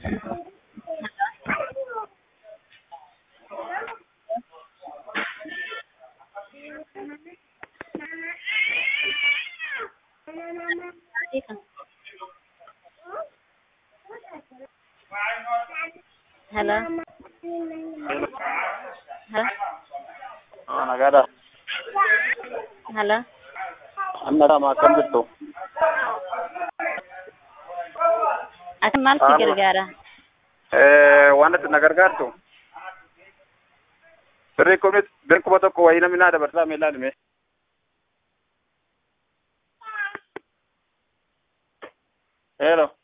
Hello. Hello. nagada Hello. annada ma kan jirto Akan maalki gargaara. wanti nagargaartu birrii kumni birrii kuma tokko wayii namni naa dabarsaa meelaalime hello